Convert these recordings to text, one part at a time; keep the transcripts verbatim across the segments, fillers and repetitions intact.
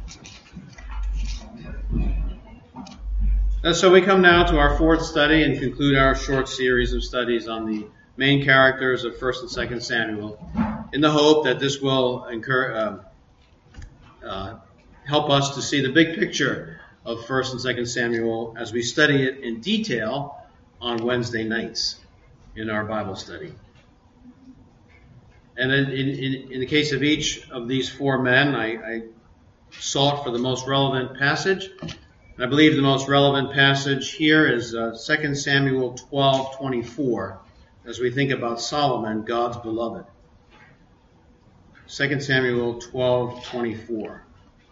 And so we come now to our fourth study and conclude our short series of studies on the main characters of First and Second Samuel, in the hope that this will incur, uh, uh, help us to see the big picture of First and Second Samuel as we study it in detail on Wednesday nights in our Bible study. And in, in, in the case of each of these four men, I, I sought for the most relevant passage. I believe the most relevant passage here is uh, Second Samuel twelve twenty-four, as we think about Solomon, God's beloved. Second Samuel twelve twenty-four.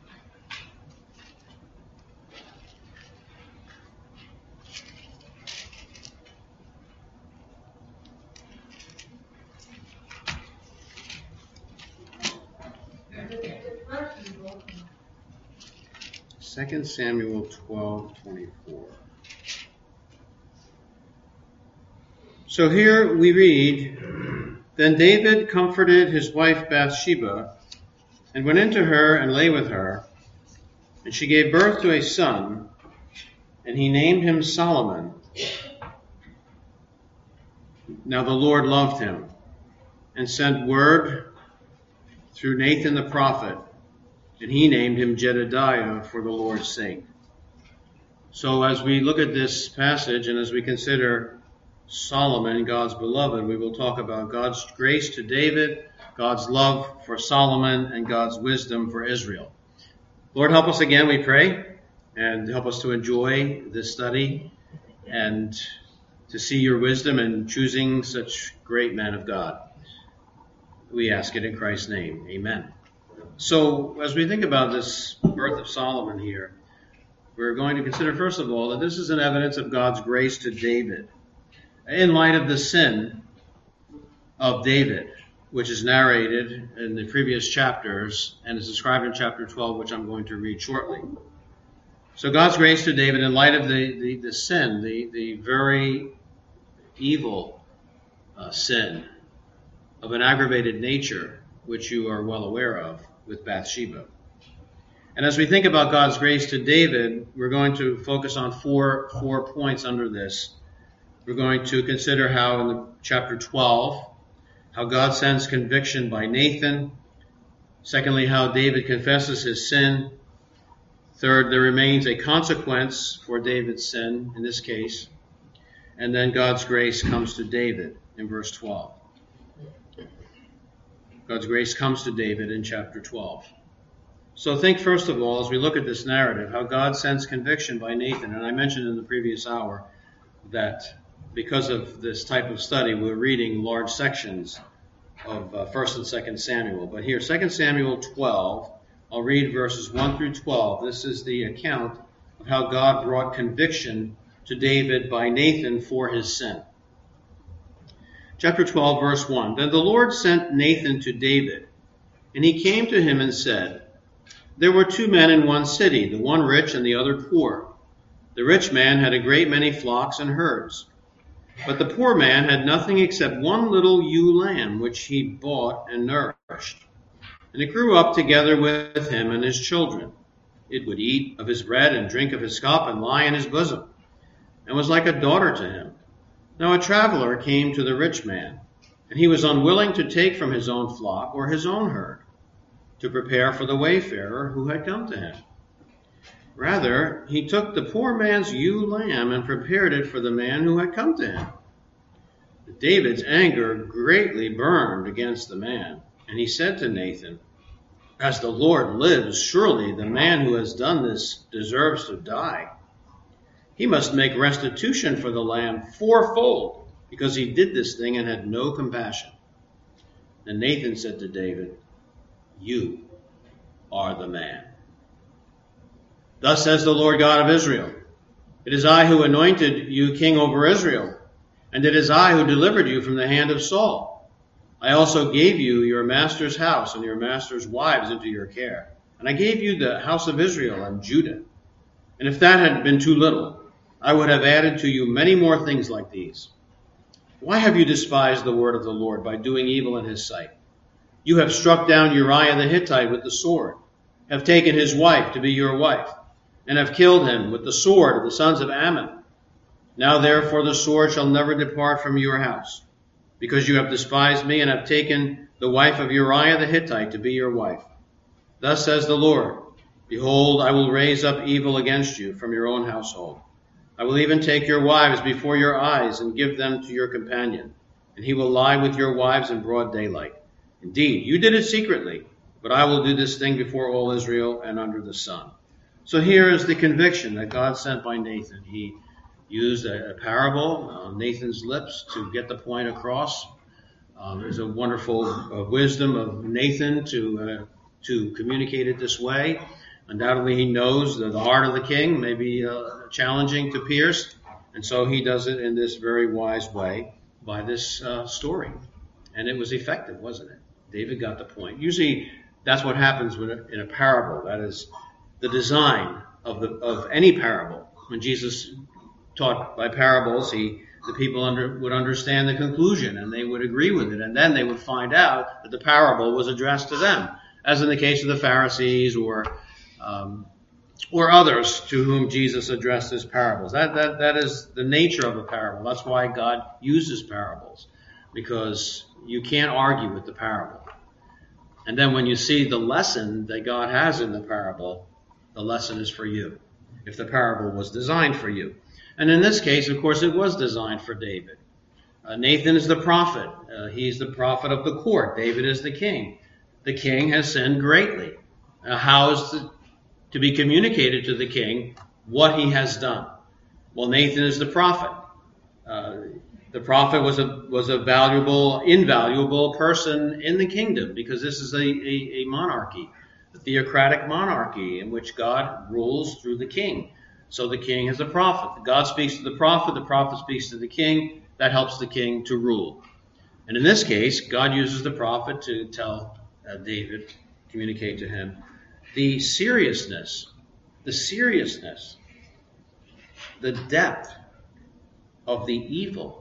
Second Samuel twelve twenty-four. So here we read, Then David comforted his wife Bathsheba, and went into her and lay with her, and she gave birth to a son, and he named him Solomon. Now the Lord loved him, and sent word through Nathan the prophet, and he named him Jedediah for the Lord's sake. So as we look at this passage and as we consider Solomon, God's beloved, we will talk about God's grace to David, God's love for Solomon, and God's wisdom for Israel. Lord, help us again, we pray, and help us to enjoy this study and to see your wisdom in choosing such great men of God. We ask it in Christ's name. Amen. So, as we think about this birth of Solomon here, we're going to consider, first of all, that this is an evidence of God's grace to David, in light of the sin of David, which is narrated in the previous chapters and is described in chapter twelve, which I'm going to read shortly. So, God's grace to David in light of the, the, the sin, the, the very evil uh, sin of an aggravated nature, which you are well aware of, with Bathsheba. And as we think about God's grace to David, we're going to focus on four, four points under this. We're going to consider how in the chapter twelve, how God sends conviction by Nathan. Secondly, how David confesses his sin. Third, there remains a consequence for David's sin in this case. And then God's grace comes to David in verse twelve. God's grace comes to David in chapter twelve. So think first of all, as we look at this narrative, how God sends conviction by Nathan. And I mentioned in the previous hour that because of this type of study, we're reading large sections of uh, First and Second Samuel. But here, Second Samuel twelve, I'll read verses one through twelve. This is the account of how God brought conviction to David by Nathan for his sin. Chapter twelve, verse one. Then the Lord sent Nathan to David, and he came to him and said, There were two men in one city, the one rich and the other poor. The rich man had a great many flocks and herds, but the poor man had nothing except one little ewe lamb, which he bought and nourished. And it grew up together with him and his children. It would eat of his bread and drink of his cup and lie in his bosom, and was like a daughter to him. Now a traveler came to the rich man, and he was unwilling to take from his own flock or his own herd to prepare for the wayfarer who had come to him. Rather, he took the poor man's ewe lamb and prepared it for the man who had come to him. David's anger greatly burned against the man, and he said to Nathan, As the Lord lives, surely the man who has done this deserves to die. He must make restitution for the lamb fourfold, because he did this thing and had no compassion. Then Nathan said to David, You are the man. Thus says the Lord God of Israel, It is I who anointed you king over Israel, and it is I who delivered you from the hand of Saul. I also gave you your master's house and your master's wives into your care, and I gave you the house of Israel and Judah. And if that had been too little, I would have added to you many more things like these. Why have you despised the word of the Lord by doing evil in his sight? You have struck down Uriah the Hittite with the sword, have taken his wife to be your wife, and have killed him with the sword of the sons of Ammon. Now therefore the sword shall never depart from your house, because you have despised me and have taken the wife of Uriah the Hittite to be your wife. Thus says the Lord, behold, I will raise up evil against you from your own household. I will even take your wives before your eyes and give them to your companion, and he will lie with your wives in broad daylight. Indeed, you did it secretly, but I will do this thing before all Israel and under the sun. So here is the conviction that God sent by Nathan. He used a, a parable on Nathan's lips to get the point across. Uh, there's a wonderful uh, wisdom of Nathan to uh, to communicate it this way. Undoubtedly, he knows that the heart of the king may be uh, challenging to pierce, and so he does it in this very wise way by this uh, story. And it was effective, wasn't it? David got the point. Usually, that's what happens when in a parable. That is the design of the of any parable. When Jesus taught by parables, he the people under, would understand the conclusion, and they would agree with it, and then they would find out that the parable was addressed to them, as in the case of the Pharisees or um, or others to whom Jesus addressed his parables. That that that is the nature of a parable. That's why God uses parables, because you can't argue with the parable. And then when you see the lesson that God has in the parable, the lesson is for you, if the parable was designed for you. And in this case, of course, it was designed for David. Uh, Nathan is the prophet. Uh, he's the prophet of the court. David is the king. The king has sinned greatly. Uh, how is the, to be communicated to the king what he has done? Well, Nathan is the prophet. Uh, the prophet was a was a valuable, invaluable person in the kingdom, because this is a, a, a monarchy, a theocratic monarchy in which God rules through the king. So the king is a prophet. God speaks to the prophet, the prophet speaks to the king. That helps the king to rule. And in this case, God uses the prophet to tell uh, David, communicate to him, the seriousness, the seriousness, the depth of the evil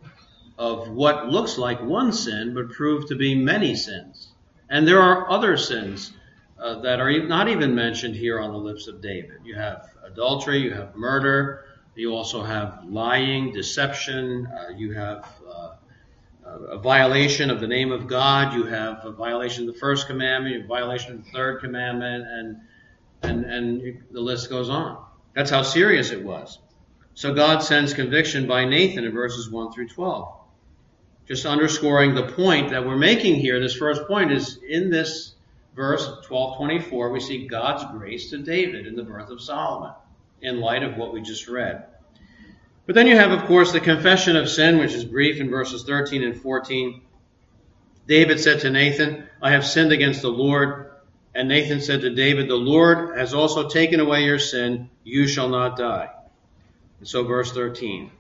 of what looks like one sin but proved to be many sins. And there are other sins uh, that are not even mentioned here on the lips of David. You have adultery, you have murder, you also have lying, deception, uh, you have uh, a violation of the name of God, you have a violation of the first commandment, you have a violation of the third commandment, and and and the list goes on. That's how serious it was. So God sends conviction by Nathan in verses one through twelve. Just underscoring the point that we're making here, this first point is in this verse twelve twenty-four, we see God's grace to David in the birth of Solomon, in light of what we just read. But then you have, of course, the confession of sin, which is brief in verses thirteen and fourteen. David said to Nathan, I have sinned against the Lord. And Nathan said to David, the Lord has also taken away your sin. You shall not die. And so verse thirteen.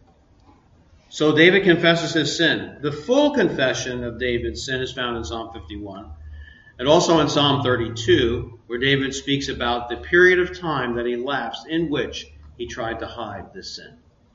So David confesses his sin. The full confession of David's sin is found in Psalm fifty-one. And also in Psalm thirty-two, where David speaks about the period of time that elapsed in which he tried to hide this sin.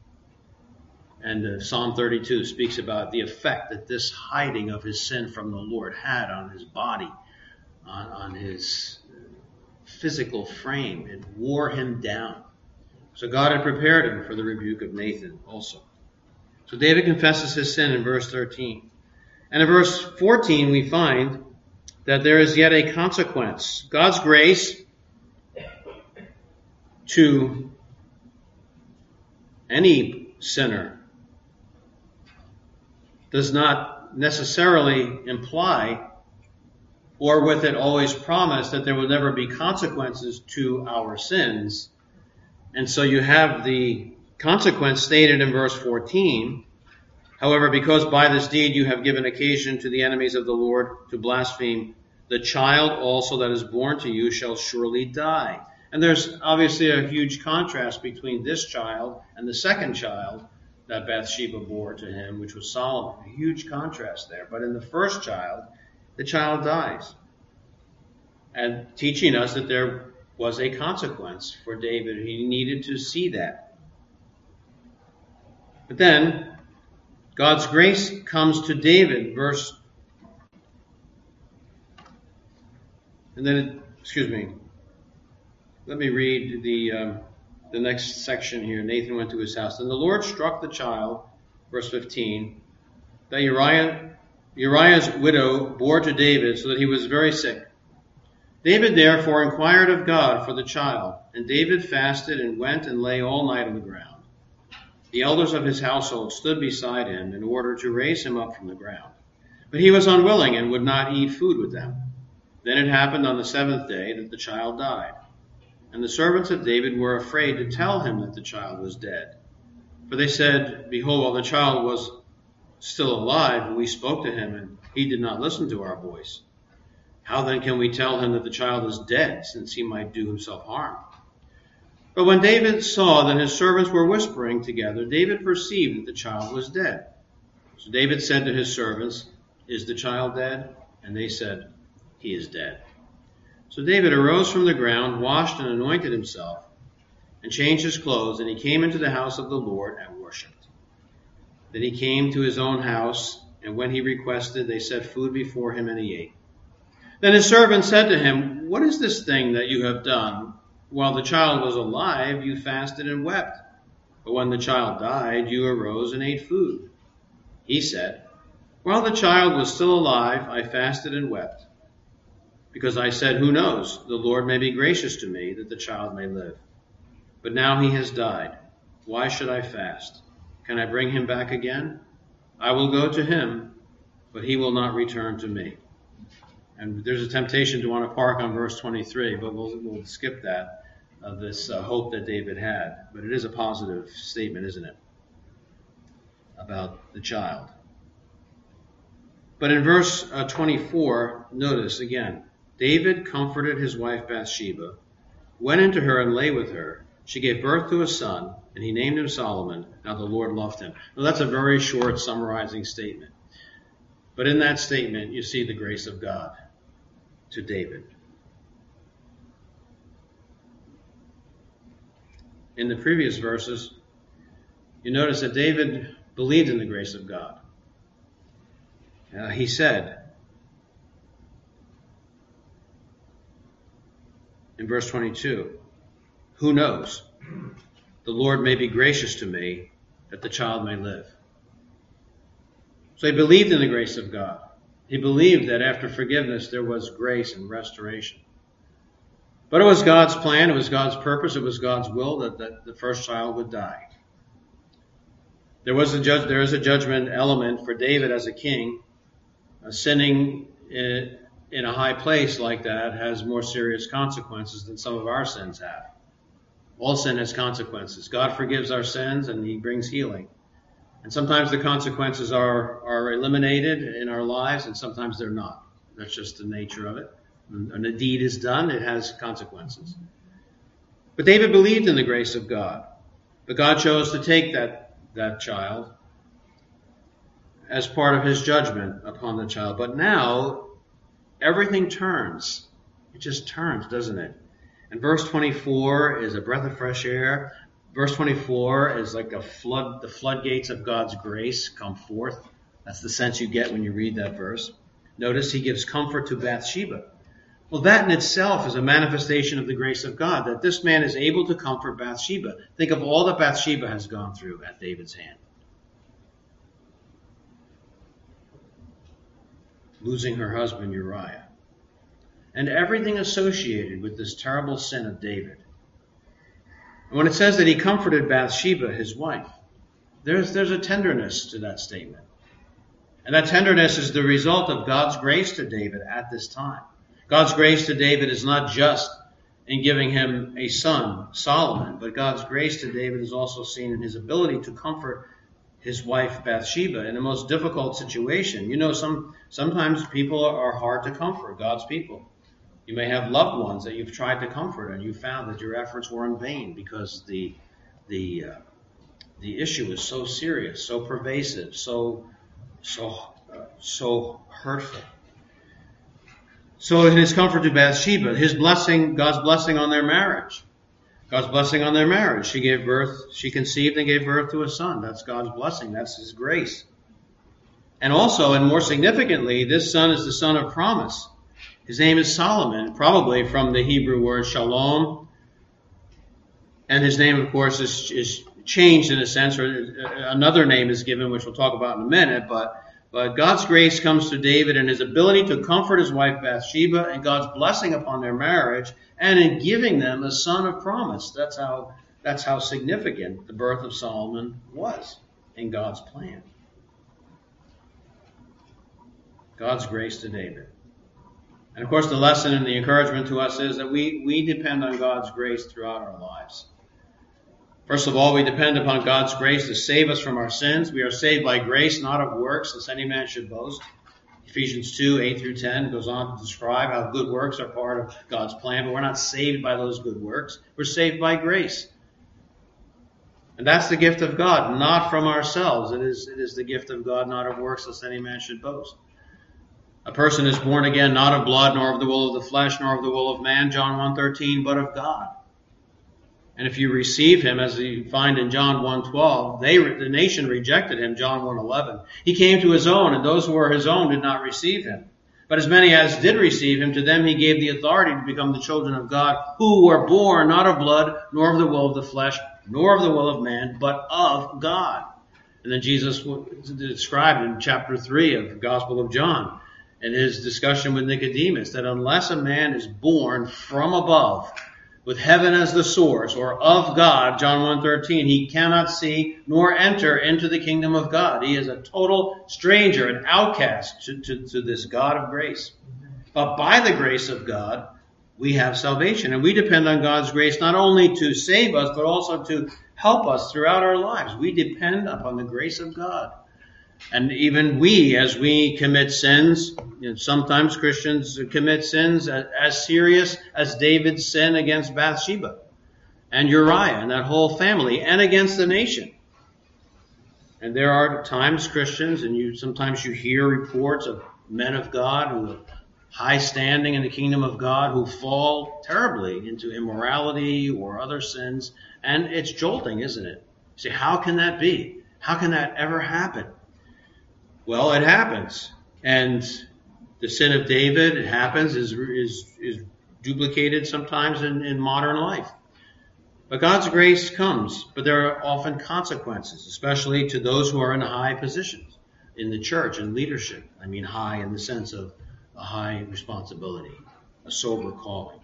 And uh, Psalm thirty-two speaks about the effect that this hiding of his sin from the Lord had on his body, on, on his physical frame. It wore him down. So God had prepared him for the rebuke of Nathan also. So David confesses his sin in verse thirteen. And in verse fourteen we find that there is yet a consequence. God's grace to any sinner does not necessarily imply, or with it always promise, that there will never be consequences to our sins. And so you have the consequence stated in verse fourteen. However, because by this deed you have given occasion to the enemies of the Lord to blaspheme, the child also that is born to you shall surely die. And there's obviously a huge contrast between this child and the second child that Bathsheba bore to him, which was Solomon. A huge contrast there. But in the first child, the child dies. And teaching us that there was a consequence for David. He needed to see that. But then, God's grace comes to David, verse, and then excuse me, let me read the, um, the next section here. Nathan went to his house. And the Lord struck the child, verse fifteen, that Uriah, Uriah's widow bore to David, so that he was very sick. David therefore inquired of God for the child, and David fasted and went and lay all night on the ground. The elders of his household stood beside him in order to raise him up from the ground. But he was unwilling and would not eat food with them. Then it happened on the seventh day that the child died. And the servants of David were afraid to tell him that the child was dead. For they said, Behold, while the child was still alive, we spoke to him, and he did not listen to our voice. How then can we tell him that the child is dead, since he might do himself harm? But when David saw that his servants were whispering together, David perceived that the child was dead. So David said to his servants, Is the child dead? And they said, He is dead. So David arose from the ground, washed and anointed himself, and changed his clothes, and he came into the house of the Lord and worshipped. Then he came to his own house, and when he requested, they set food before him, and he ate. Then his servant said to him, What is this thing that you have done? While the child was alive, you fasted and wept. But when the child died, you arose and ate food. He said, While the child was still alive, I fasted and wept. Because I said, Who knows? The Lord may be gracious to me, that the child may live. But now he has died. Why should I fast? Can I bring him back again? I will go to him, but he will not return to me. And there's a temptation to want to park on verse twenty-three, but we'll, we'll skip that, uh, this uh, hope that David had. But it is a positive statement, isn't it, about the child. But in verse uh, twenty-four, notice again, David comforted his wife Bathsheba, went into her and lay with her. She gave birth to a son, and he named him Solomon. Now the Lord loved him. Now that's a very short summarizing statement. But in that statement, you see the grace of God to David. In the previous verses, you notice that David believed in the grace of God. Uh, he said, in verse twenty-two, Who knows? The Lord may be gracious to me, that the child may live. So he believed in the grace of God. He believed that after forgiveness there was grace and restoration. But it was God's plan, it was God's purpose, it was God's will that, that the first child would die. There was a judge, there is a judgment element for David as a king. Uh, sinning in, in a high place like that has more serious consequences than some of our sins have. All sin has consequences. God forgives our sins and he brings healing. And sometimes the consequences are, are eliminated in our lives, and sometimes they're not. That's just the nature of it. When a deed is done, it has consequences. But David believed in the grace of God. But God chose to take that, that child as part of his judgment upon the child. But now, everything turns. It just turns, doesn't it? And verse twenty-four is a breath of fresh air. Verse twenty-four is like a flood, the floodgates of God's grace come forth. That's the sense you get when you read that verse. Notice he gives comfort to Bathsheba. Well, that in itself is a manifestation of the grace of God, that this man is able to comfort Bathsheba. Think of all that Bathsheba has gone through at David's hand. Losing her husband Uriah. And everything associated with this terrible sin of David. And when it says that he comforted Bathsheba, his wife, there's, there's a tenderness to that statement. And that tenderness is the result of God's grace to David at this time. God's grace to David is not just in giving him a son, Solomon, but God's grace to David is also seen in his ability to comfort his wife Bathsheba in the most difficult situation. You know, some sometimes people are hard to comfort, God's people. You may have loved ones that you've tried to comfort, and you found that your efforts were in vain because the the uh, the issue is so serious, so pervasive, so so uh, so hurtful. So in his comfort to Bathsheba, his blessing, God's blessing on their marriage, God's blessing on their marriage. She gave birth, she conceived and gave birth to a son. That's God's blessing. That's his grace. And also, and more significantly, this son is the son of promise. His name is Solomon, probably from the Hebrew word shalom. And his name, of course, is, is changed in a sense, or another name is given, which we'll talk about in a minute. But, but God's grace comes to David and his ability to comfort his wife Bathsheba, and God's blessing upon their marriage, and in giving them a son of promise. That's how, that's how significant the birth of Solomon was in God's plan. God's grace to David. And of course, the lesson and the encouragement to us is that we, we depend on God's grace throughout our lives. First of all, we depend upon God's grace to save us from our sins. We are saved by grace, not of works, lest any man should boast. Ephesians two, eight through ten goes on to describe how good works are part of God's plan, but we're not saved by those good works. We're saved by grace. And that's the gift of God, not from ourselves. It is, it is the gift of God, not of works, lest any man should boast. A person is born again, not of blood, nor of the will of the flesh, nor of the will of man, John one thirteen, but of God. And if you receive him, as you find in John one twelve, they, the nation rejected him, John one eleven. He came to his own, and those who were his own did not receive him. But as many as did receive him, to them he gave the authority to become the children of God, who were born not of blood, nor of the will of the flesh, nor of the will of man, but of God. And then Jesus described in chapter three of the Gospel of John, in his discussion with Nicodemus, that unless a man is born from above, with heaven as the source, or of God, John one thirteen, he cannot see nor enter into the kingdom of God. He is a total stranger, an outcast to, to, to this God of grace. But by the grace of God, we have salvation. And we depend on God's grace not only to save us, but also to help us throughout our lives. We depend upon the grace of God. And even we, as we commit sins, you know, sometimes Christians commit sins as serious as David's sin against Bathsheba and Uriah and that whole family, and against the nation. And there are times Christians, and you sometimes you hear reports of men of God who have high standing in the kingdom of God who fall terribly into immorality or other sins, and it's jolting, isn't it? You say, how can that be? How can that ever happen? Well, it happens. And the sin of David, it happens, is, is, is duplicated sometimes in, in modern life. But God's grace comes, but there are often consequences, especially to those who are in high positions in the church and leadership. I mean high in the sense of a high responsibility, a sober calling.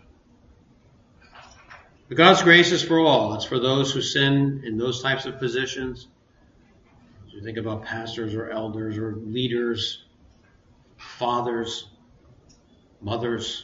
But God's grace is for all. It's for those who sin in those types of positions. As you think about pastors or elders or leaders, fathers, mothers.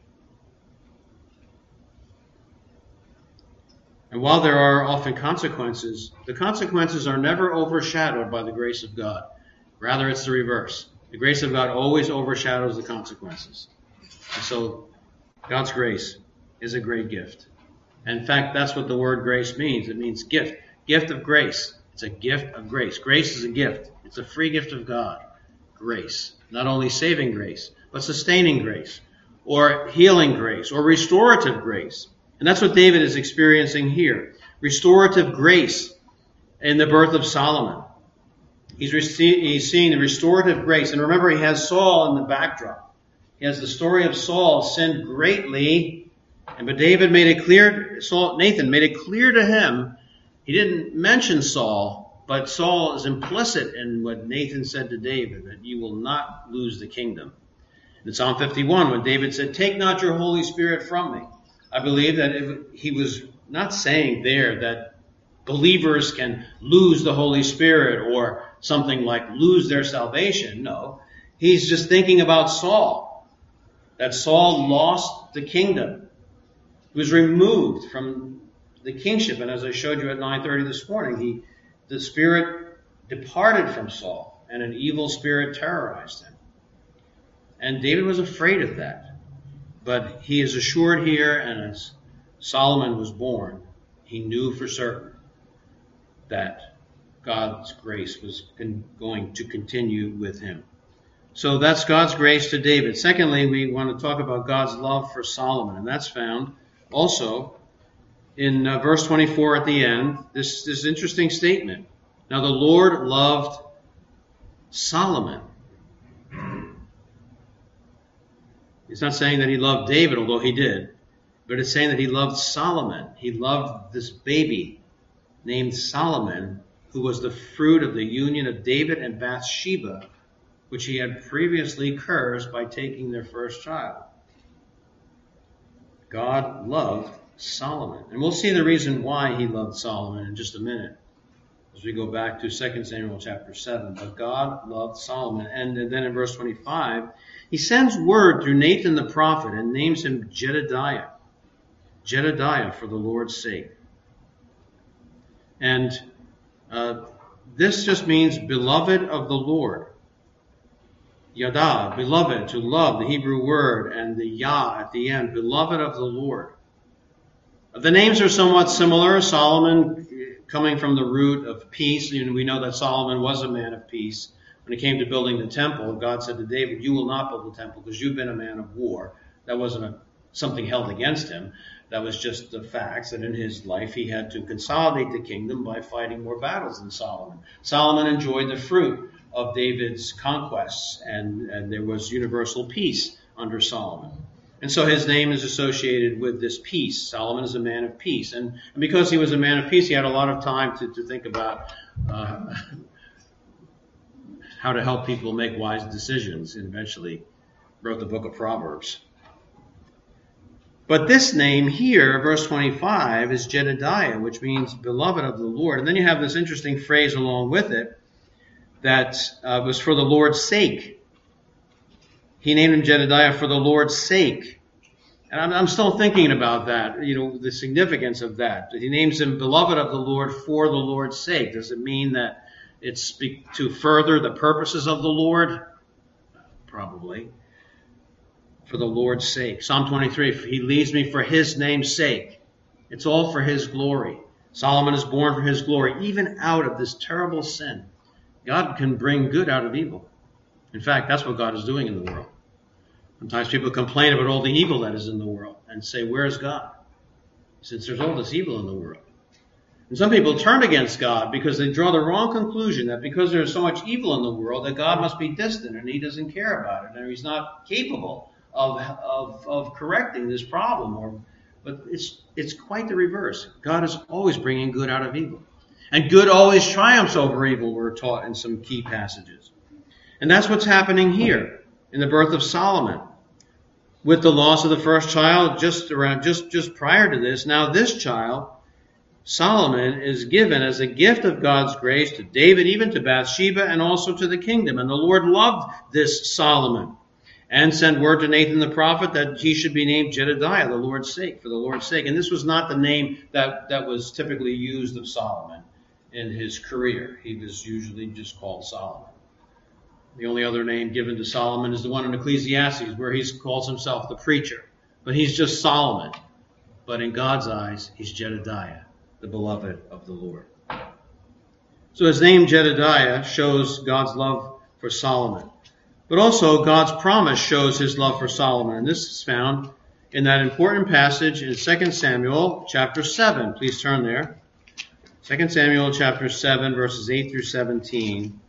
And while there are often consequences, the consequences are never overshadowed by the grace of God. Rather, it's the reverse. The grace of God always overshadows the consequences. And so God's grace is a great gift. And in fact, that's what the word grace means. It means gift. Gift of grace. It's a gift of grace. Grace is a gift. It's a free gift of God. Grace. Not only saving grace, but sustaining grace, or healing grace, or restorative grace. And that's what David is experiencing here. Restorative grace in the birth of Solomon. He's, rece- he's seeing the restorative grace. And remember, he has Saul in the backdrop. He has the story of Saul sinned greatly. And but David made it clear, Saul, Nathan made it clear to him. He didn't mention Saul, but Saul is implicit in what Nathan said to David, that you will not lose the kingdom. In Psalm fifty-one, when David said, take not your Holy Spirit from me. I believe that it, he was not saying there that believers can lose the Holy Spirit or something like lose their salvation. No, he's just thinking about Saul, that Saul lost the kingdom. He was removed from the kingship. And as I showed you at nine thirty this morning, he, the Spirit departed from Saul and an evil spirit terrorized him. And David was afraid of that. But he is assured here, and as Solomon was born, he knew for certain that God's grace was con- going to continue with him. So that's God's grace to David. Secondly, we want to talk about God's love for Solomon, and that's found also in uh, verse twenty-four at the end, this, this interesting statement. Now the Lord loved Solomon. It's not saying that he loved David, although he did, but it's saying that he loved Solomon. He loved this baby named Solomon, who was the fruit of the union of David and Bathsheba, which he had previously cursed by taking their first child. God loved Solomon. And we'll see the reason why he loved Solomon in just a minute as we go back to Second Samuel chapter seven. But God loved Solomon. And then in verse twenty-five, he sends word through Nathan the prophet and names him Jedediah. Jedediah, for the Lord's sake. And uh, this just means beloved of the Lord. Yada, beloved, to love, the Hebrew word, and the Yah at the end, beloved of the Lord. The names are somewhat similar. Solomon coming from the root of peace. And we know that Solomon was a man of peace. When it came to building the temple, God said to David, you will not build the temple because you've been a man of war. That wasn't a, something held against him. That was just the facts that in his life he had to consolidate the kingdom by fighting more battles than Solomon. Solomon enjoyed the fruit of David's conquests, and, and there was universal peace under Solomon. And so his name is associated with this peace. Solomon is a man of peace. And, and because he was a man of peace, he had a lot of time to, to think about uh, how to help people make wise decisions, and eventually wrote the book of Proverbs. But this name here, verse twenty-five, is Jedediah, which means beloved of the Lord. And then you have this interesting phrase along with it that uh, was for the Lord's sake. He named him Jedediah for the Lord's sake. And I'm, I'm still thinking about that, you know, the significance of that. He names him beloved of the Lord for the Lord's sake. Does it mean that it's to further the purposes of the Lord? Probably. For the Lord's sake. Psalm twenty-three, he leads me for his name's sake. It's all for his glory. Solomon is born for his glory, even out of this terrible sin. God can bring good out of evil. In fact, that's what God is doing in the world. Sometimes people complain about all the evil that is in the world and say, where is God? Since there's all this evil in the world. And some people turn against God because they draw the wrong conclusion that because there's so much evil in the world that God must be distant and he doesn't care about it and he's not capable of, of, of correcting this problem. Or, but it's, it's quite the reverse. God is always bringing good out of evil. And good always triumphs over evil, we're taught in some key passages. And that's what's happening here in the birth of Solomon. With the loss of the first child just around just, just prior to this, now this child, Solomon, is given as a gift of God's grace to David, even to Bathsheba, and also to the kingdom. And the Lord loved this Solomon and sent word to Nathan the prophet that he should be named Jedediah, the Lord's sake, for the Lord's sake. And this was not the name that, that was typically used of Solomon in his career. He was usually just called Solomon. The only other name given to Solomon is the one in Ecclesiastes, where he calls himself the preacher. But he's just Solomon. But in God's eyes, he's Jedediah, the beloved of the Lord. So his name Jedediah shows God's love for Solomon. But also God's promise shows his love for Solomon. And this is found in that important passage in Second Samuel chapter seven. Please turn there. Second Samuel chapter seven, verses eight through seventeen.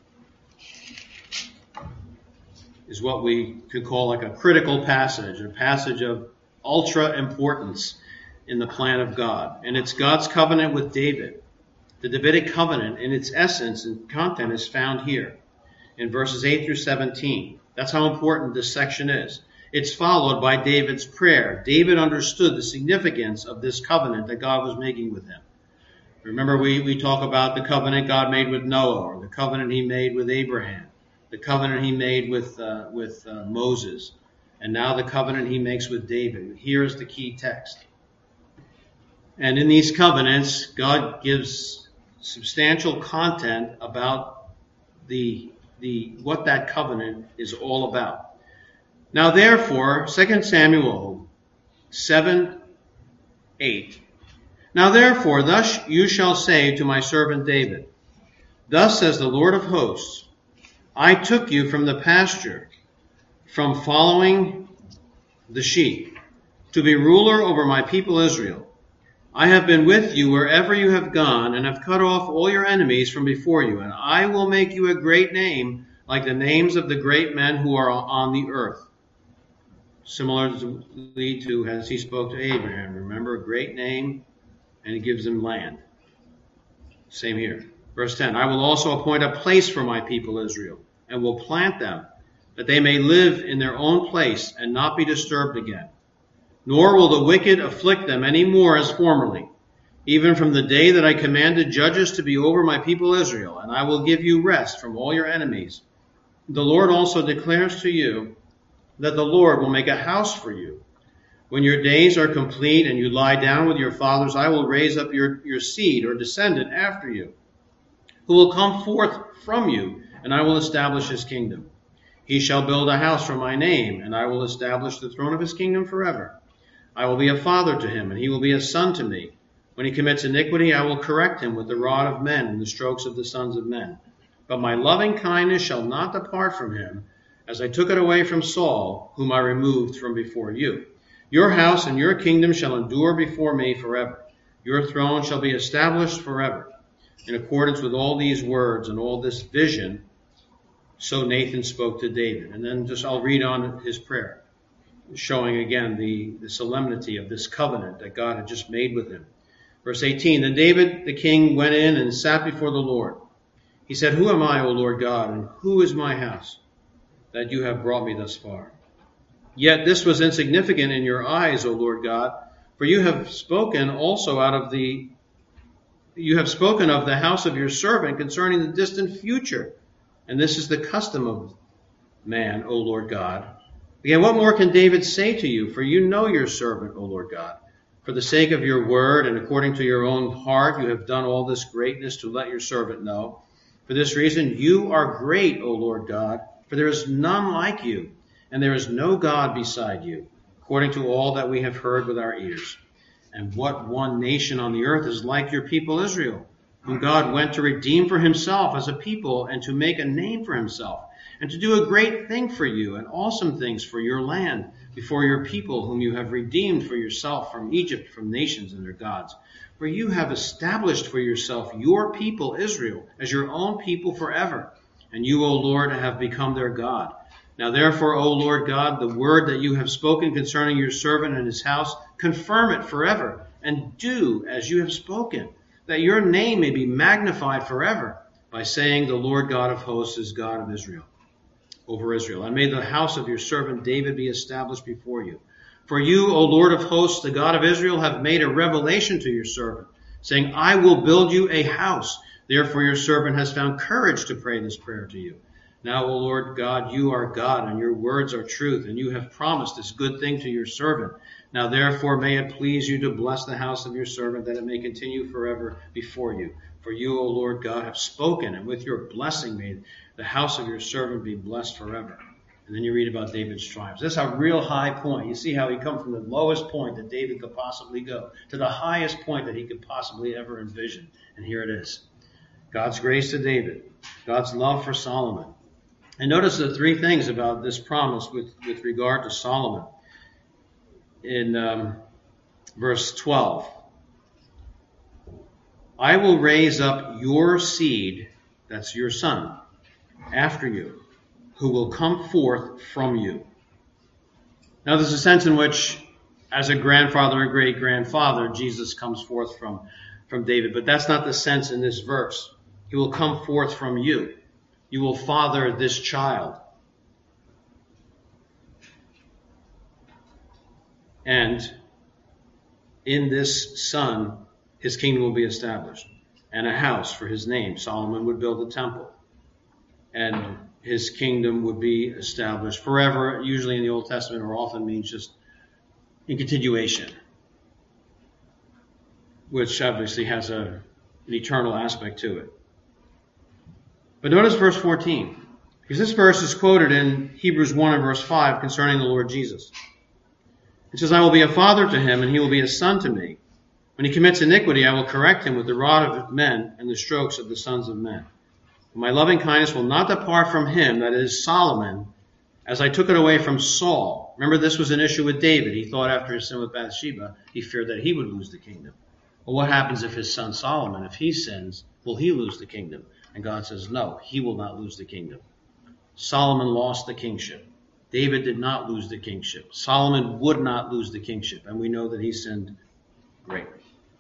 Is what we could call like a critical passage, a passage of ultra importance in the plan of God. And it's God's covenant with David. The Davidic covenant in its essence and content is found here in verses eight through seventeen. That's how important this section is. It's followed by David's prayer. David understood the significance of this covenant that God was making with him. Remember, we, we talk about the covenant God made with Noah, or the covenant he made with Abraham, the covenant he made with uh, with uh, Moses, and now the covenant he makes with David. Here is the key text. And in these covenants, God gives substantial content about the the what that covenant is all about. Now, therefore, Second Samuel seven, eight. Now, therefore, thus you shall say to my servant David, thus says the Lord of hosts, I took you from the pasture, from following the sheep, to be ruler over my people Israel. I have been with you wherever you have gone, and have cut off all your enemies from before you, and I will make you a great name, like the names of the great men who are on the earth. similarly to as he spoke to Abraham. Remember, a great name, and he gives him land. Same here. Verse ten, I will also appoint a place for my people Israel, and will plant them, that they may live in their own place and not be disturbed again. Nor will the wicked afflict them any more as formerly, even from the day that I commanded judges to be over my people Israel, and I will give you rest from all your enemies. The Lord also declares to you that the Lord will make a house for you. When your days are complete and you lie down with your fathers, I will raise up your, your seed or descendant after you, who will come forth from you, and I will establish his kingdom. He shall build a house for my name, and I will establish the throne of his kingdom forever. I will be a father to him, and he will be a son to me. When he commits iniquity, I will correct him with the rod of men and the strokes of the sons of men. But my loving kindness shall not depart from him, as I took it away from Saul, whom I removed from before you. Your house and your kingdom shall endure before me forever. Your throne shall be established forever. In accordance with all these words and all this vision, so Nathan spoke to David. And then just I'll read on his prayer, showing again the, the solemnity of this covenant that God had just made with him. Verse eighteen, Then David the king went in and sat before the Lord. He said, Who am I, O Lord God, and who is my house, that you have brought me thus far? Yet this was insignificant in your eyes, O Lord God, for you have spoken also out of the you have spoken of the house of your servant concerning the distant future. And this is the custom of man, O Lord God. Again, what more can David say to you? For you know your servant, O Lord God. For the sake of your word and according to your own heart, you have done all this greatness to let your servant know. For this reason, you are great, O Lord God, for there is none like you, and there is no God beside you, according to all that we have heard with our ears. And what one nation on the earth is like your people Israel, whom God went to redeem for himself as a people and to make a name for himself, and to do a great thing for you and awesome things for your land before your people, whom you have redeemed for yourself from Egypt, from nations and their gods. For you have established for yourself your people Israel as your own people forever, and you, O Lord, have become their God. Now therefore, O Lord God, the word that you have spoken concerning your servant and his house, confirm it forever, and do as you have spoken, that your name may be magnified forever, by saying, The Lord God of hosts is God of Israel, over Israel. And may the house of your servant David be established before you. For you, O Lord of hosts, the God of Israel, have made a revelation to your servant, saying, I will build you a house. Therefore your servant has found courage to pray this prayer to you. Now, O Lord God, you are God, and your words are truth, and you have promised this good thing to your servant. Now, therefore, may it please you to bless the house of your servant, that it may continue forever before you. For you, O Lord God, have spoken, and with your blessing may the house of your servant be blessed forever. And then you read about David's triumphs. That's a real high point. You see how he come from the lowest point that David could possibly go to the highest point that he could possibly ever envision. And here it is. God's grace to David. God's love for Solomon. And notice the three things about this promise with, with regard to Solomon. In um, verse twelve, I will raise up your seed, that's your son, after you, who will come forth from you. Now there's a sense in which, as a grandfather or great-grandfather, Jesus comes forth from, from David. But that's not the sense in this verse. He will come forth from you. You will father this child. And in this son, his kingdom will be established, and a house for his name. Solomon would build a temple, and his kingdom would be established forever. Usually in the Old Testament, or often means just in continuation, which obviously has a, an eternal aspect to it. But notice verse fourteen, because this verse is quoted in Hebrews one and verse five concerning the Lord Jesus. It says, I will be a father to him, and he will be a son to me. When he commits iniquity, I will correct him with the rod of men and the strokes of the sons of men. My loving kindness will not depart from him, that is Solomon, as I took it away from Saul. Remember, this was an issue with David. He thought after his sin with Bathsheba, he feared that he would lose the kingdom. Well, what happens if his son Solomon, if he sins, will he lose the kingdom? And God says, no, he will not lose the kingdom. Solomon lost the kingship. David did not lose the kingship. Solomon would not lose the kingship, and we know that he sinned greatly.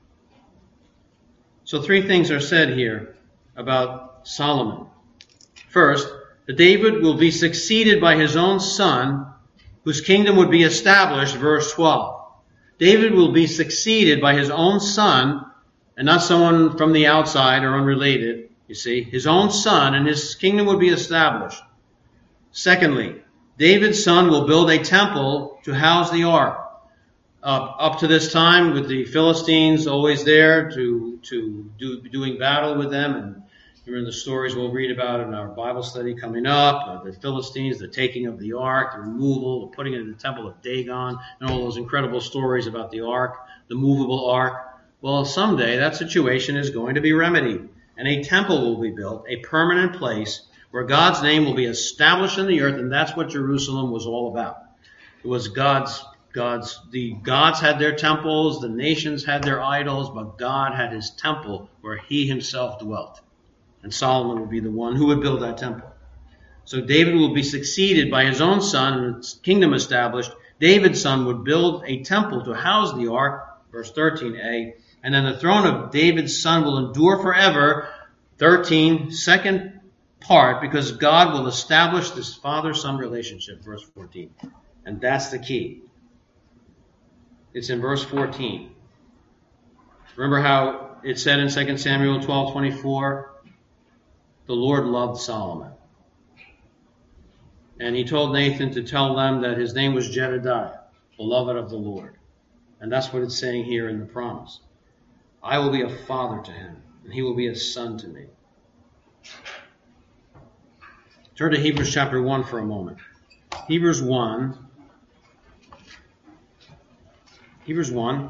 So three things are said here about Solomon. First, that David will be succeeded by his own son, whose kingdom would be established, verse twelve. David will be succeeded by his own son, and not someone from the outside or unrelated, you see. His own son, and his kingdom would be established. Secondly, David's son will build a temple to house the ark. Uh, up to this time, with the Philistines always there to to do doing battle with them, and remember the stories we'll read about in our Bible study coming up, uh, the Philistines, the taking of the ark, the removal, the putting it in the temple of Dagon, and all those incredible stories about the ark, the movable ark. Well, someday that situation is going to be remedied, and a temple will be built, a permanent place where God's name will be established in the earth, and that's what Jerusalem was all about. It was God's God's, the gods had their temples, the nations had their idols, but God had his temple where he himself dwelt. And Solomon would be the one who would build that temple. So David will be succeeded by his own son and his kingdom established. David's son would build a temple to house the ark, verse thirteen a, and then the throne of David's son will endure forever, thirteen, second part, because God will establish this father-son relationship, verse fourteen. And that's the key. It's in verse fourteen. Remember how it said in Second Samuel twelve twenty-four, the Lord loved Solomon. And he told Nathan to tell them that his name was Jedediah, beloved of the Lord. And that's what it's saying here in the promise. I will be a father to him, and he will be a son to me. Turn to Hebrews chapter one for a moment. Hebrews one. Hebrews one.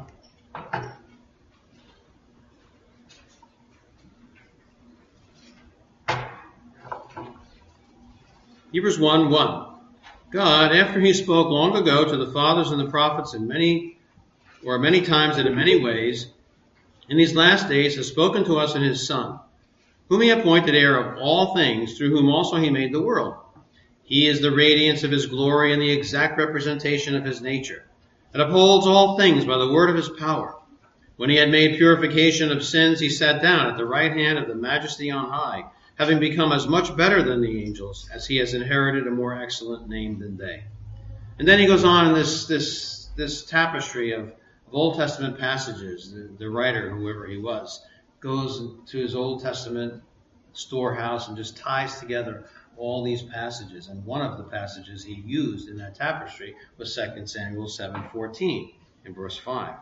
Hebrews one, one. God, after he spoke long ago to the fathers and the prophets in many, or many times and in many ways, in these last days has spoken to us in his Son, whom he appointed heir of all things, through whom also he made the world. He is the radiance of his glory and the exact representation of his nature, and upholds all things by the word of his power. When he had made purification of sins, he sat down at the right hand of the Majesty on high, having become as much better than the angels, as he has inherited a more excellent name than they. And then he goes on in this this this tapestry of, of Old Testament passages. The, the writer, whoever he was, goes to his Old Testament storehouse and just ties together all these passages. And one of the passages he used in that tapestry was Second Samuel seven fourteen in verse five.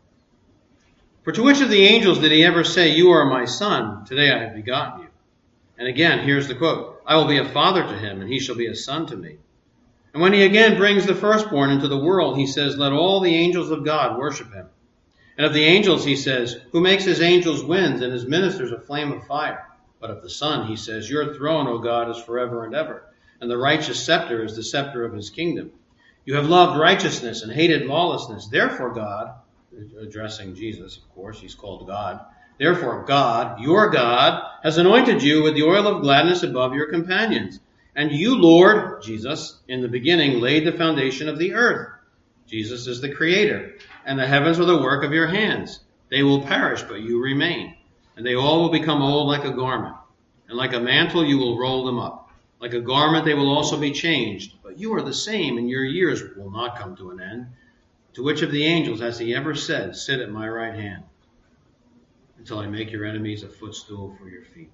For to which of the angels did he ever say, "You are my son, today I have begotten you"? And again, here's the quote, "I will be a father to him, and he shall be a son to me." And when he again brings the firstborn into the world, he says, "Let all the angels of God worship him." And of the angels, he says, "Who makes his angels winds and his ministers a flame of fire." But of the Son, he says, "Your throne, O God, is forever and ever, and the righteous scepter is the scepter of his kingdom. You have loved righteousness and hated lawlessness. Therefore God," addressing Jesus, of course, he's called God, "Therefore God, your God, has anointed you with the oil of gladness above your companions. And you, Lord," Jesus, "in the beginning laid the foundation of the earth." Jesus is the creator. "And the heavens are the work of your hands. They will perish, but you remain. And they all will become old like a garment. And like a mantle you will roll them up. Like a garment they will also be changed. But you are the same, and your years will not come to an end. To which of the angels has he ever said, 'Sit at my right hand, until I make your enemies a footstool for your feet'?"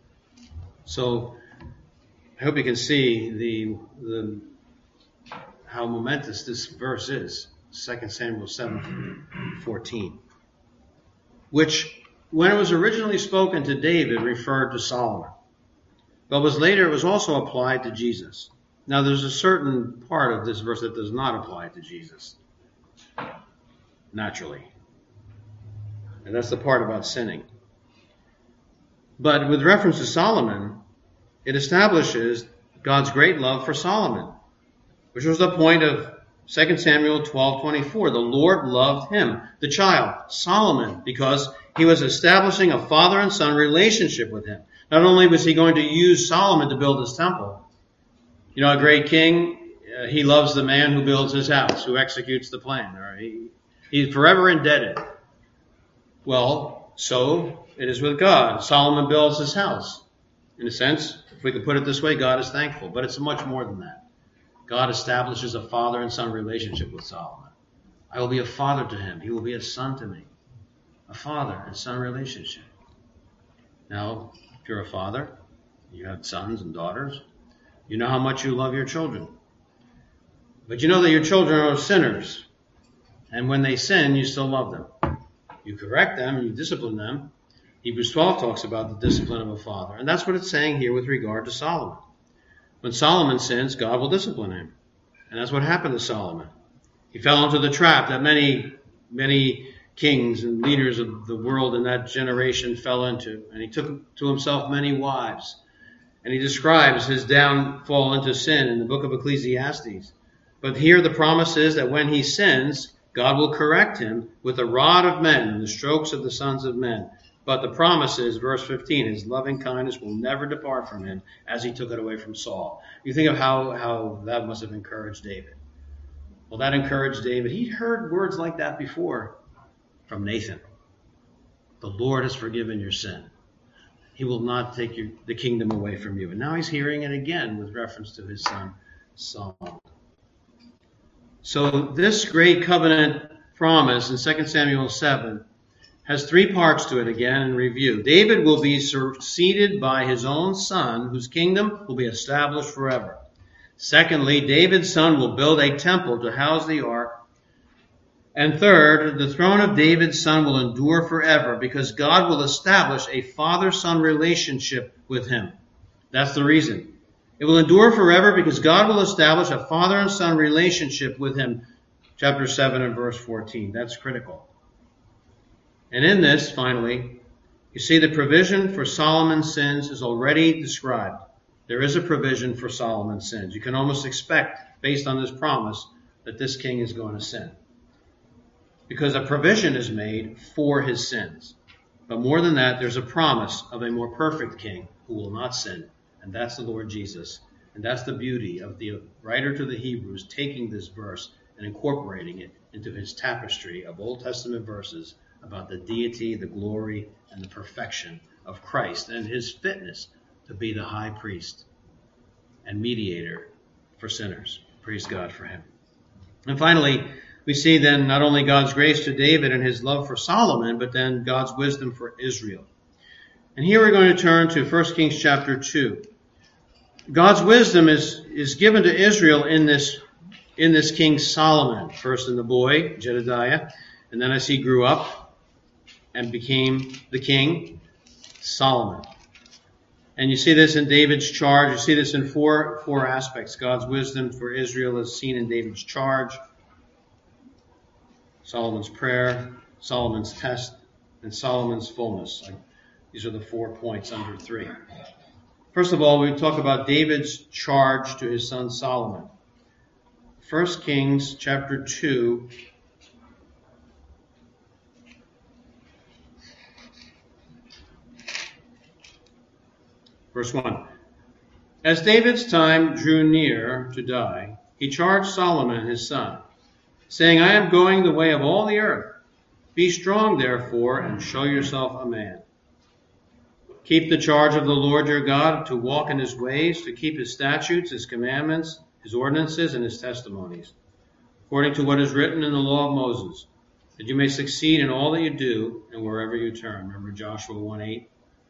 So I hope you can see the, the how momentous this verse is, Second Samuel seven fourteen, which, when it was originally spoken to David, referred to Solomon, but was later it was also applied to Jesus. Now there's a certain part of this verse that does not apply to Jesus, naturally. And that's the part about sinning. But with reference to Solomon, it establishes God's great love for Solomon, which was the point of Second Samuel twelve twenty-four. The Lord loved him, the child, Solomon, because he was establishing a father and son relationship with him. Not only was he going to use Solomon to build his temple. You know, a great king, uh, he loves the man who builds his house, who executes the plan. Or he, he's forever indebted. Well, so it is with God. Solomon builds his house. In a sense, if we could put it this way, God is thankful. But it's much more than that. God establishes a father and son relationship with Solomon. I will be a father to him. He will be a son to me. A father and son relationship. Now, if you're a father, you have sons and daughters, you know how much you love your children. But you know that your children are sinners. And when they sin, you still love them. You correct them, you discipline them. Hebrews twelve talks about the discipline of a father. And that's what it's saying here with regard to Solomon. When Solomon sins, God will discipline him. And that's what happened to Solomon. He fell into the trap that many, many kings and leaders of the world in that generation fell into. And he took to himself many wives. And he describes his downfall into sin in the book of Ecclesiastes. But here the promise is that when he sins, God will correct him with the rod of men and the strokes of the sons of men. But the promise is, verse fifteen, his loving kindness will never depart from him as he took it away from Saul. You think of how, how that must have encouraged David. Well, that encouraged David. He'd heard words like that before from Nathan. The Lord has forgiven your sin. He will not take your, the kingdom away from you. And now he's hearing it again with reference to his son Solomon. So this great covenant promise in Second Samuel seven has three parts to it again in review. David will be succeeded by his own son, whose kingdom will be established forever. Secondly, David's son will build a temple to house the ark. And third, the throne of David's son will endure forever because God will establish a father-son relationship with him. That's the reason. It will endure forever because God will establish a father and son relationship with him. Chapter seven and verse fourteen. That's critical. And in this, finally, you see the provision for Solomon's sins is already described. There is a provision for Solomon's sins. You can almost expect, based on this promise, that this king is going to sin. Because a provision is made for his sins. But more than that, there's a promise of a more perfect king who will not sin. And that's the Lord Jesus. And that's the beauty of the writer to the Hebrews taking this verse and incorporating it into his tapestry of Old Testament verses about the deity, the glory, and the perfection of Christ and his fitness to be the high priest and mediator for sinners. Praise God for him. And finally, we see then not only God's grace to David and his love for Solomon, but then God's wisdom for Israel. And here we're going to turn to First Kings chapter two. God's wisdom is, is given to Israel in this, in this King Solomon. First in the boy, Jedediah, and then as he grew up and became the king, Solomon. And you see this in David's charge. You see this in four, four aspects. God's wisdom for Israel is seen in David's charge, Solomon's prayer, Solomon's test, and Solomon's fullness. These are the four points under three. First of all, we talk about David's charge to his son Solomon. First Kings chapter two, verse one. As David's time drew near to die, he charged Solomon his son, saying, I am going the way of all the earth. Be strong, therefore, and show yourself a man. Keep the charge of the Lord your God, to walk in his ways, to keep his statutes, his commandments, his ordinances, and his testimonies, according to what is written in the law of Moses, that you may succeed in all that you do and wherever you turn. Remember Joshua one eight?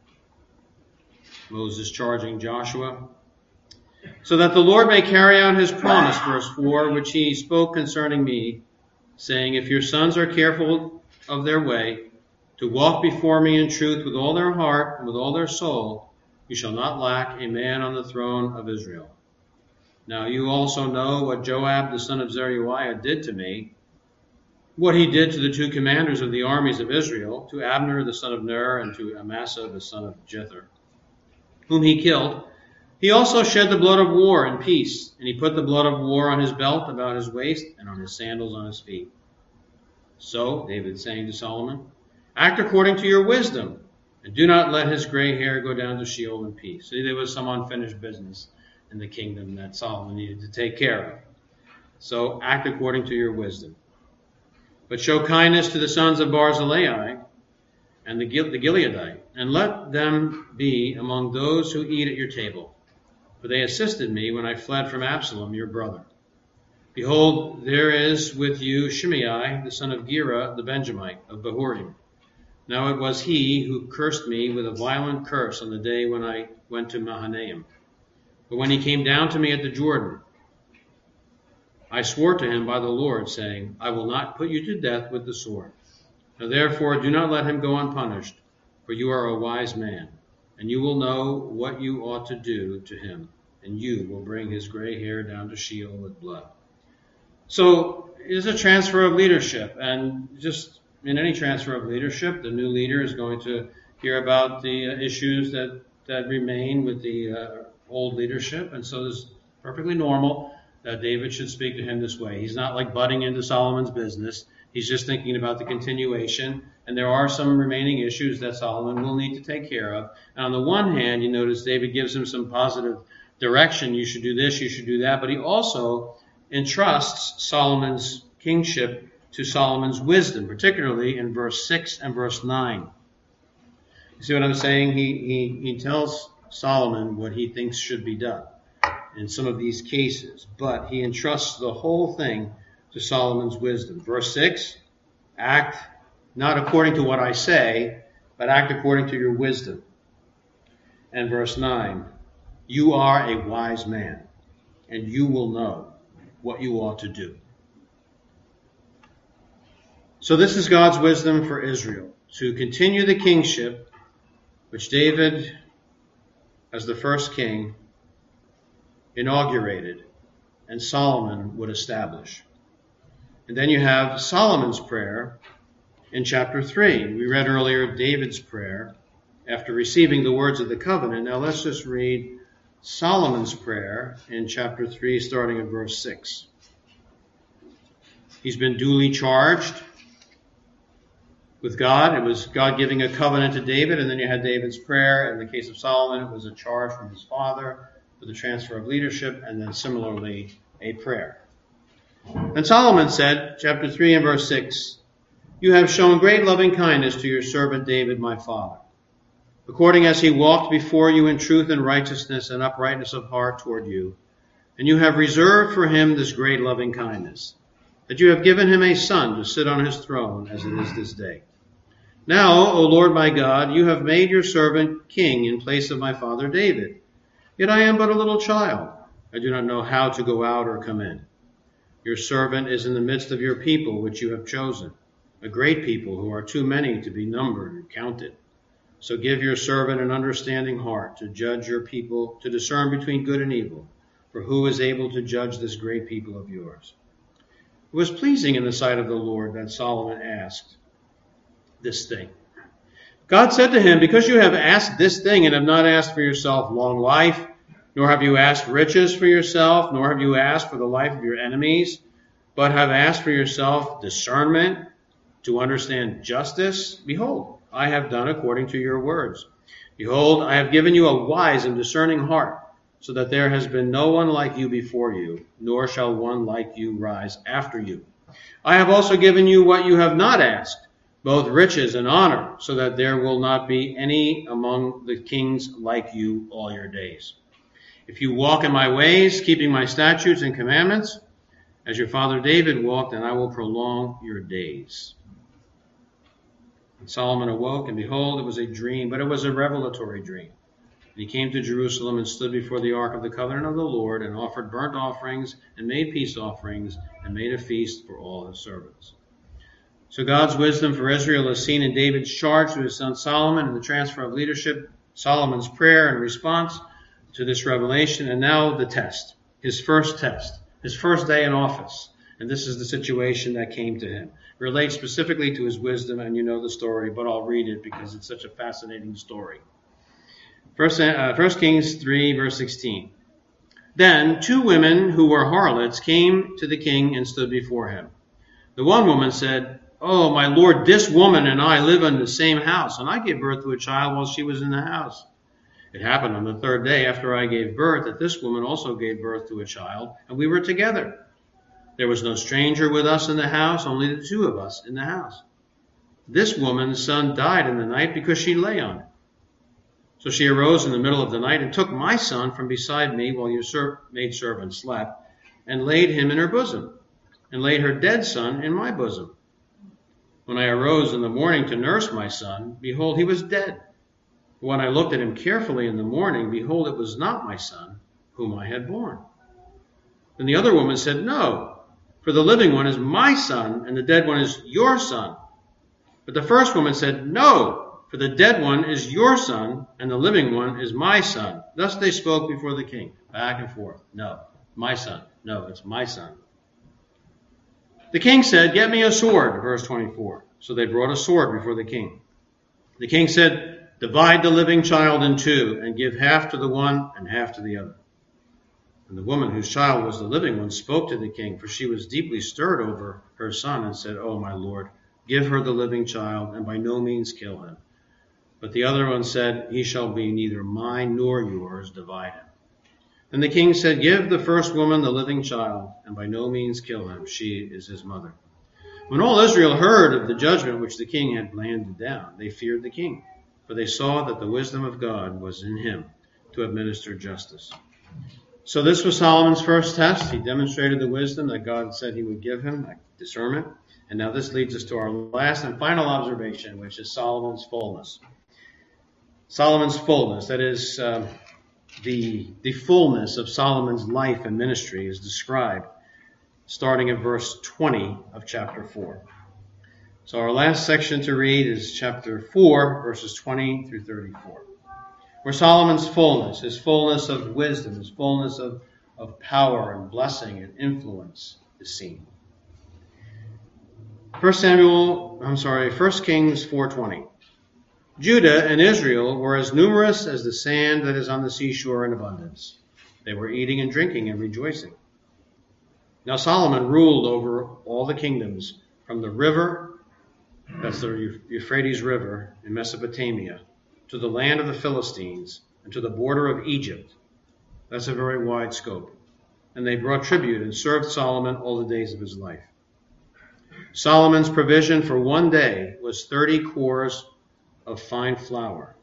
Moses charging Joshua. So that the Lord may carry out his promise, verse four, which he spoke concerning me, saying, if your sons are careful of their way, to walk before me in truth with all their heart and with all their soul, you shall not lack a man on the throne of Israel. Now you also know what Joab the son of Zeruiah did to me, what he did to the two commanders of the armies of Israel, to Abner the son of Ner and to Amasa the son of Jether, whom he killed. He also shed the blood of war in peace, and he put the blood of war on his belt about his waist and on his sandals on his feet. So, David saying to Solomon, act according to your wisdom, and do not let his gray hair go down to Sheol in peace. See, there was some unfinished business in the kingdom that Solomon needed to take care of. So act according to your wisdom. But show kindness to the sons of Barzillai and the, Gil- the Gileadite, and let them be among those who eat at your table. For they assisted me when I fled from Absalom, your brother. Behold, there is with you Shimei, the son of Gera, the Benjamite, of Bahurim. Now it was he who cursed me with a violent curse on the day when I went to Mahanaim. But when he came down to me at the Jordan, I swore to him by the Lord, saying, I will not put you to death with the sword. Now therefore do not let him go unpunished, for you are a wise man, and you will know what you ought to do to him, and you will bring his gray hair down to Sheol with blood. So it is a transfer of leadership, and just in any transfer of leadership, the new leader is going to hear about the uh, issues that, that remain with the uh, old leadership, and so it's perfectly normal that David should speak to him this way. He's not like butting into Solomon's business. He's just thinking about the continuation, and there are some remaining issues that Solomon will need to take care of. And on the one hand, you notice David gives him some positive direction. You should do this, you should do that, but he also entrusts Solomon's kingship to Solomon's wisdom, particularly in verse six and verse nine. You see what I'm saying? He, he, he tells Solomon what he thinks should be done in some of these cases, but he entrusts the whole thing to Solomon's wisdom. Verse six, act not according to what I say, but act according to your wisdom. And verse nine, you are a wise man, and you will know what you ought to do. So this is God's wisdom for Israel, to continue the kingship which David, as the first king, inaugurated and Solomon would establish. And then you have Solomon's prayer in chapter three. We read earlier David's prayer after receiving the words of the covenant. Now let's just read Solomon's prayer in chapter three, starting at verse six. He's been duly charged with God. It was God giving a covenant to David, and then you had David's prayer. In the case of Solomon, it was a charge from his father for the transfer of leadership, and then similarly a prayer. And Solomon said, chapter three and verse six, you have shown great loving kindness to your servant David, my father, according as he walked before you in truth and righteousness and uprightness of heart toward you. And you have reserved for him this great loving kindness, that you have given him a son to sit on his throne as it is this day. Now, O Lord my God, you have made your servant king in place of my father David. Yet I am but a little child. I do not know how to go out or come in. Your servant is in the midst of your people, which you have chosen, a great people who are too many to be numbered and counted. So give your servant an understanding heart to judge your people, to discern between good and evil. For who is able to judge this great people of yours? It was pleasing in the sight of the Lord that Solomon asked this thing. God said to him, because you have asked this thing and have not asked for yourself long life, nor have you asked riches for yourself, nor have you asked for the life of your enemies, but have asked for yourself discernment to understand justice, behold, I have done according to your words. Behold, I have given you a wise and discerning heart, so that there has been no one like you before you, nor shall one like you rise after you. I have also given you what you have not asked, both riches and honor, so that there will not be any among the kings like you all your days. If you walk in my ways, keeping my statutes and commandments, as your father David walked, then I will prolong your days. And Solomon awoke, and behold, it was a dream, but it was a revelatory dream. And he came to Jerusalem and stood before the ark of the covenant of the Lord, and offered burnt offerings, and made peace offerings, and made a feast for all his servants. So God's wisdom for Israel is seen in David's charge to his son Solomon and the transfer of leadership, Solomon's prayer in response to this revelation, and now the test, his first test, his first day in office. And this is the situation that came to him. It relates specifically to his wisdom, and you know the story, but I'll read it because it's such a fascinating story. First, uh, First Kings three, verse sixteen. Then two women who were harlots came to the king and stood before him. The one woman said, Oh, my lord, this woman and I live in the same house, and I gave birth to a child while she was in the house. It happened on the third day after I gave birth that this woman also gave birth to a child, and we were together. There was no stranger with us in the house, only the two of us in the house. This woman's son died in the night because she lay on it. So she arose in the middle of the night and took my son from beside me while your maidservant slept, and laid him in her bosom, and laid her dead son in my bosom. When I arose in the morning to nurse my son, behold, he was dead. When I looked at him carefully in the morning, behold, it was not my son, whom I had borne. Then the other woman said, No, for the living one is my son, and the dead one is your son. But the first woman said, No, for the dead one is your son, and the living one is my son. Thus they spoke before the king, back and forth. No, my son. No, it's my son. The king said, Get me a sword, verse twenty-four. So they brought a sword before the king. The king said, Divide the living child in two, and give half to the one and half to the other. And the woman whose child was the living one spoke to the king, for she was deeply stirred over her son, and said, Oh, my lord, give her the living child, and by no means kill him. But the other one said, He shall be neither mine nor yours, divide him. And the king said, Give the first woman the living child, and by no means kill him. She is his mother. When all Israel heard of the judgment which the king had handed down, they feared the king, for they saw that the wisdom of God was in him to administer justice. So this was Solomon's first test. He demonstrated the wisdom that God said he would give him, like discernment. And now this leads us to our last and final observation, which is Solomon's fullness. Solomon's fullness, that is, uh, the, the fullness of Solomon's life and ministry is described starting at verse twenty of chapter four. So our last section to read is chapter four, verses twenty through thirty-four. Where Solomon's fullness, his fullness of wisdom, his fullness of, of power and blessing and influence is seen. First Samuel, I'm sorry, First Kings four twenty. Judah and Israel were as numerous as the sand that is on the seashore in abundance. They were eating and drinking and rejoicing. Now Solomon ruled over all the kingdoms from the river, that's the Euphrates River in Mesopotamia, to the land of the Philistines, and to the border of Egypt. That's a very wide scope. And they brought tribute and served Solomon all the days of his life. Solomon's provision for one day was thirty cores of fine flour.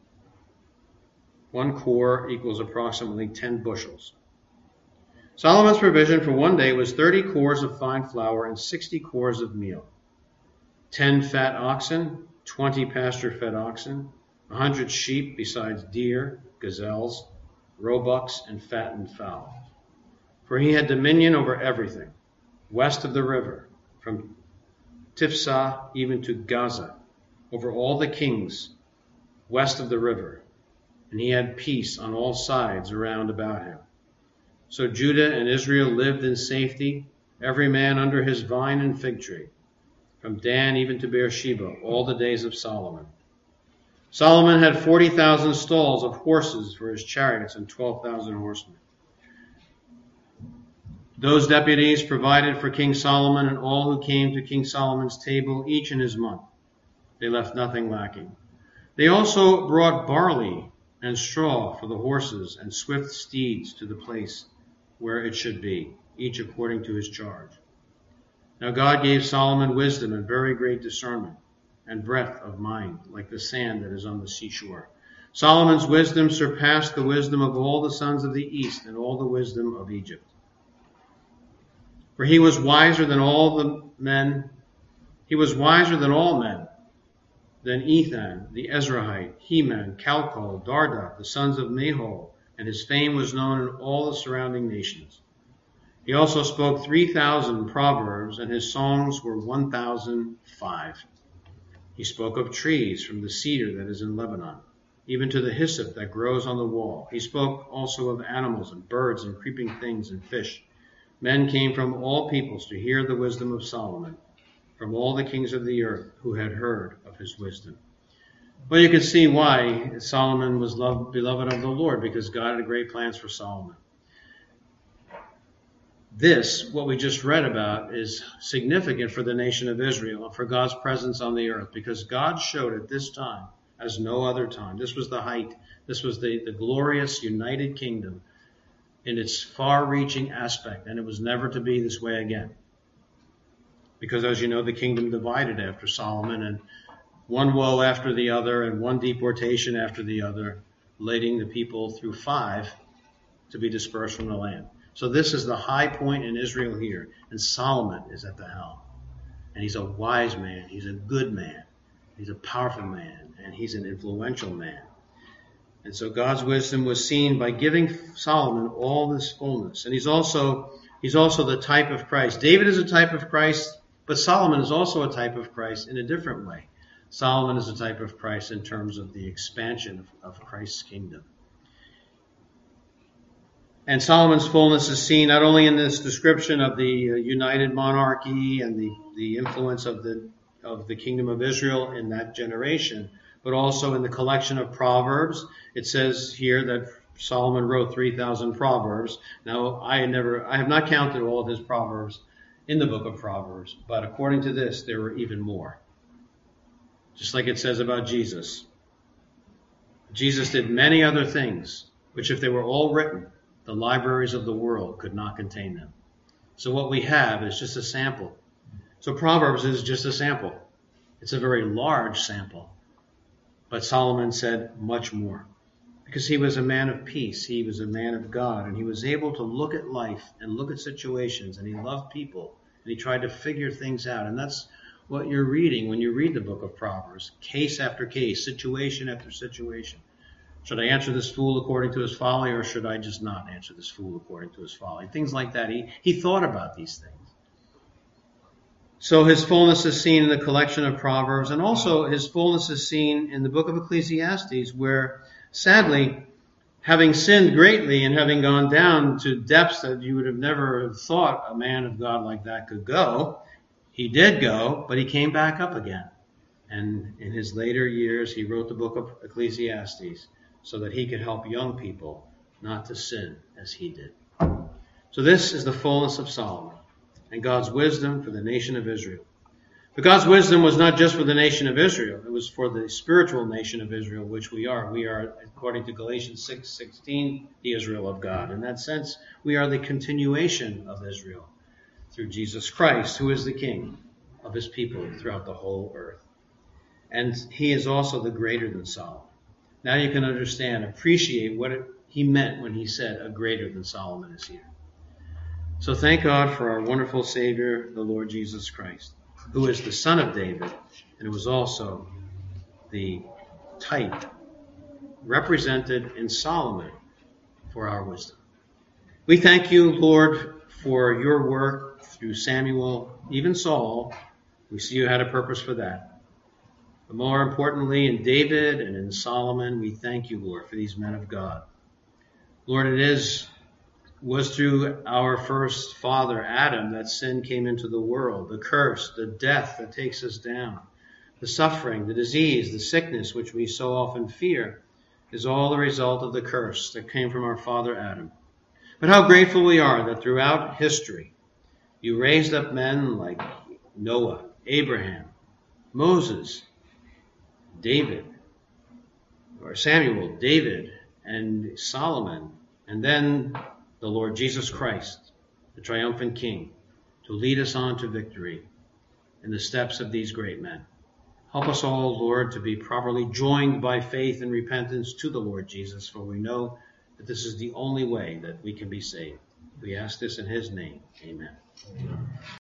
One core equals approximately ten bushels. Solomon's provision for one day was thirty cores of fine flour and sixty cores of meal, ten fat oxen, twenty pasture-fed oxen, a hundred sheep besides deer, gazelles, roebucks, and fattened fowl. For he had dominion over everything, west of the river, from Tifsah even to Gaza, over all the kings west of the river, and he had peace on all sides around about him. So Judah and Israel lived in safety, every man under his vine and fig tree, from Dan even to Beersheba, all the days of Solomon. Solomon had forty thousand stalls of horses for his chariots and twelve thousand horsemen. Those deputies provided for King Solomon and all who came to King Solomon's table, each in his month. They left nothing lacking. They also brought barley and straw for the horses and swift steeds to the place where it should be, each according to his charge. Now God gave Solomon wisdom and very great discernment and breadth of mind, like the sand that is on the seashore. Solomon's wisdom surpassed the wisdom of all the sons of the east and all the wisdom of Egypt. For he was wiser than all the men, he was wiser than all men, than Ethan, the Ezrahite, Heman, Calcol, Darda, the sons of Mahol, and his fame was known in all the surrounding nations. He also spoke three thousand proverbs, and his songs were one thousand five. He spoke of trees from the cedar that is in Lebanon, even to the hyssop that grows on the wall. He spoke also of animals and birds and creeping things and fish. Men came from all peoples to hear the wisdom of Solomon, from all the kings of the earth who had heard of his wisdom. Well, you can see why Solomon was loved, beloved of the Lord, because God had great plans for Solomon. This, what we just read about, is significant for the nation of Israel and for God's presence on the earth, because God showed at this time as no other time. This was the height. This was the, the glorious united kingdom in its far-reaching aspect, and it was never to be this way again. Because, as you know, the kingdom divided after Solomon, and one woe after the other, and one deportation after the other, leading the people through five to be dispersed from the land. So this is the high point in Israel here, and Solomon is at the helm. And he's a wise man, he's a good man, he's a powerful man, and he's an influential man. And so God's wisdom was seen by giving Solomon all this fullness. And he's also he's also the type of Christ. David is a type of Christ, but Solomon is also a type of Christ in a different way. Solomon is a type of Christ in terms of the expansion of, of Christ's kingdom. And Solomon's fullness is seen not only in this description of the united monarchy and the, the influence of the of the kingdom of Israel in that generation, but also in the collection of Proverbs. It says here that Solomon wrote three thousand Proverbs. Now, I never, I have not counted all of his Proverbs in the book of Proverbs, but according to this, there were even more. Just like it says about Jesus. Jesus did many other things, which if they were all written, the libraries of the world could not contain them. So what we have is just a sample. So Proverbs is just a sample. It's a very large sample. But Solomon said much more. Because he was a man of peace. He was a man of God. And he was able to look at life and look at situations. And he loved people. And he tried to figure things out. And that's what you're reading when you read the book of Proverbs. Case after case, situation after situation. Should I answer this fool according to his folly, or should I just not answer this fool according to his folly? Things like that. He, he thought about these things. So his fullness is seen in the collection of Proverbs, and also his fullness is seen in the book of Ecclesiastes, where sadly, having sinned greatly and having gone down to depths that you would have never thought a man of God like that could go, he did go, but he came back up again. And in his later years, he wrote the book of Ecclesiastes so that he could help young people not to sin as he did. So this is the fullness of Solomon and God's wisdom for the nation of Israel. But God's wisdom was not just for the nation of Israel. It was for the spiritual nation of Israel, which we are. We are, according to Galatians six sixteen, the Israel of God. In that sense, we are the continuation of Israel through Jesus Christ, who is the King of his people throughout the whole earth. And he is also the greater than Solomon. Now you can understand, appreciate what it, he meant when he said a greater than Solomon is here. So thank God for our wonderful Savior, the Lord Jesus Christ, who is the Son of David, and who was also the type represented in Solomon for our wisdom. We thank you, Lord, for your work through Samuel, even Saul. We see you had a purpose for that. But more importantly, in David and in Solomon, we thank you, Lord, for these men of God. Lord, it is was through our first father, Adam, that sin came into the world, the curse, the death that takes us down, the suffering, the disease, the sickness, which we so often fear, is all the result of the curse that came from our father, Adam. But how grateful we are that throughout history, you raised up men like Noah, Abraham, Moses, David, or Samuel, David, and Solomon, and then the Lord Jesus Christ, the triumphant King, to lead us on to victory in the steps of these great men. Help us all, Lord, to be properly joined by faith and repentance to the Lord Jesus, for we know that this is the only way that we can be saved. We ask this in his name. Amen. Amen.